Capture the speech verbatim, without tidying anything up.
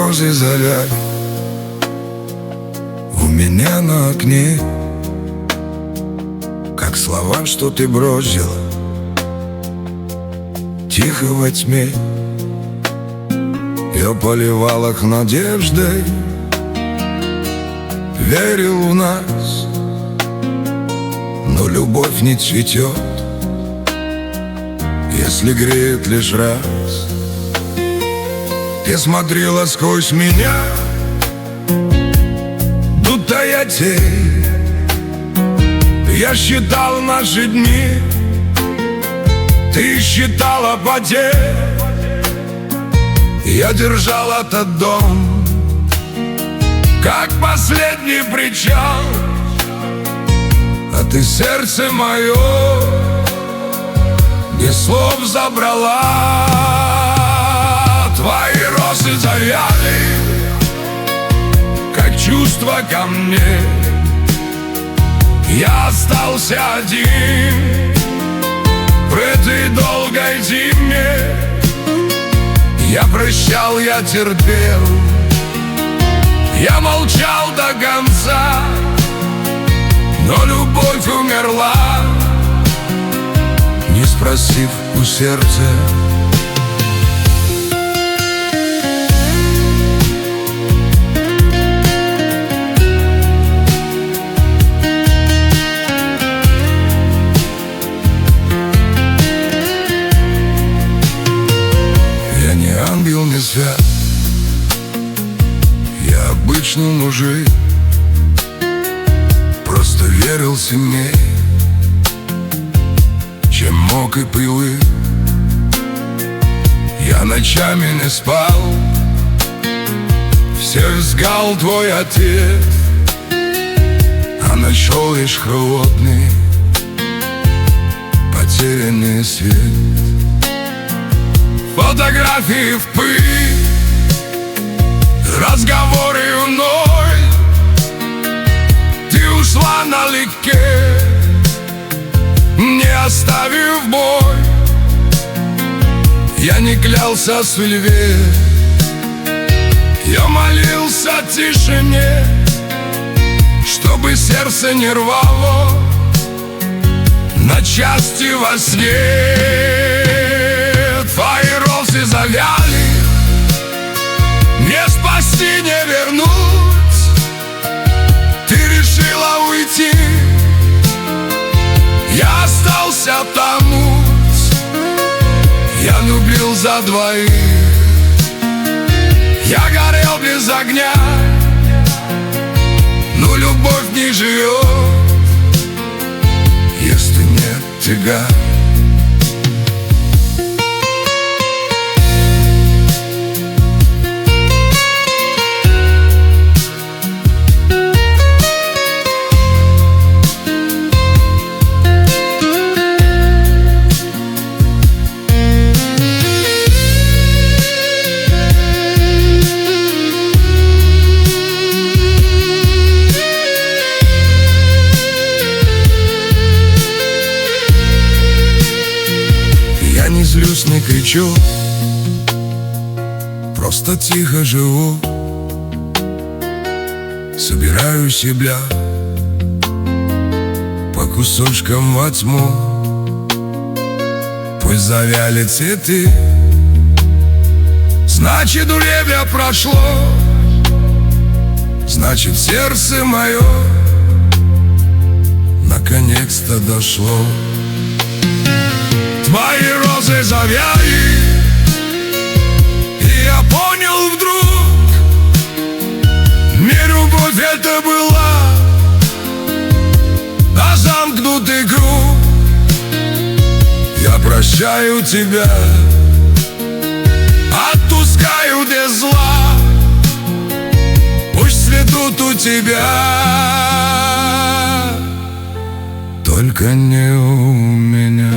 розы завяли у меня на окне, как слова, что ты бросила тихо во тьме. Я поливал их надеждой, верил в нас, но любовь не цветет, если греет лишь раз. Ты смотрела сквозь меня, будто я тень. Я считал наши дни, ты считала потерь. Я держал этот дом, как последний причал, а ты сердце мое без слов забрала. Твои розы завяли, как чувства ко мне. Я остался один в этой долгой зиме. Я прощал, я терпел, я молчал до конца, но любовь умерла, не спросив у сердца. Я не ангел, не свят, я обычный мужик, просто верил сильней, чем мог и привык. Я ночами не спал, все искал твой ответ, а нашел лишь холодный потерянный свет. Фотографии в пыль, разговоры вновь. Ты ушла налегке, не оставив бой. Я не клялся судьбе, я молился тишине, чтобы сердце не рвало на части во сне. Твои розы завяли, не спасти, не вернуть. Ты решила уйти, я остался тонуть. Я любил за двоих, я горел без огня, но любовь не живет, если нет тебя. Не злюсь, не кричу, просто тихо живу. Собираю себя по кусочкам во тьму. Пусть завяли цветы, значит время прошло, значит сердце мое наконец-то дошло. Твои розы завяли, и я понял вдруг, не любовь это была, а замкнутый круг. Я прощаю тебя, отпускаю без зла, пусть цветут у тебя, только не у меня.